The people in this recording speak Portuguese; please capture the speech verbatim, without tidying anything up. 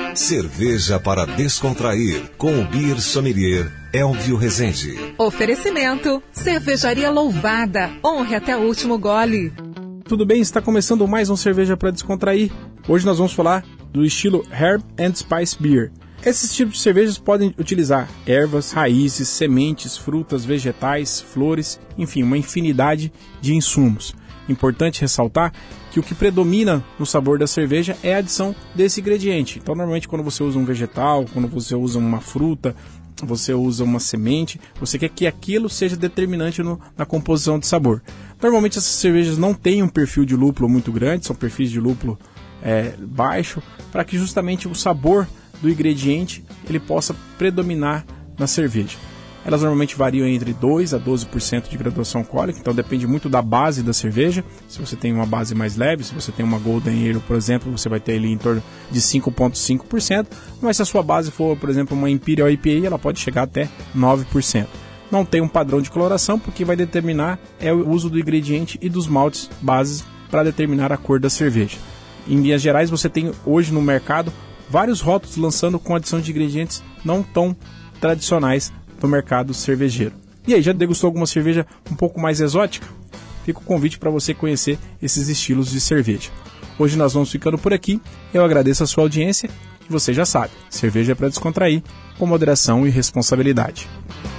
Cerveja para descontrair, com o Beer Sommelier Elvio Rezende. Oferecimento, Cervejaria Louvada, honre até o último gole. Tudo bem? Está começando mais um Cerveja para Descontrair. Hoje nós vamos falar do estilo Herb and Spice Beer. Esses tipos de cervejas podem utilizar ervas, raízes, sementes, frutas, vegetais, flores, enfim, uma infinidade de insumos. Importante ressaltar que o que predomina no sabor da cerveja é a adição desse ingrediente. Então, normalmente, quando você usa um vegetal, quando você usa uma fruta, você usa uma semente, você quer que aquilo seja determinante no, na composição de sabor. Normalmente, essas cervejas não têm um perfil de lúpulo muito grande, são perfis de lúpulo é, baixo, para que justamente o sabor do ingrediente ele possa predominar na cerveja. Elas normalmente variam entre dois a doze por cento de graduação alcoólica, então depende muito da base da cerveja. Se você tem uma base mais leve, se você tem uma Golden Ale, por exemplo, você vai ter ali em torno de cinco vírgula cinco por cento, mas se a sua base for, por exemplo, uma Imperial I P A, ela pode chegar até nove por cento. Não tem um padrão de coloração, porque vai determinar é o uso do ingrediente e dos maltes bases para determinar a cor da cerveja. Em linhas gerais, você tem hoje no mercado vários rótulos lançando com adição de ingredientes não tão tradicionais do mercado cervejeiro. E aí, já degustou alguma cerveja um pouco mais exótica? Fica o convite para você conhecer esses estilos de cerveja. Hoje nós vamos ficando por aqui. Eu agradeço a sua audiência e você já sabe, cerveja é para descontrair, com moderação e responsabilidade.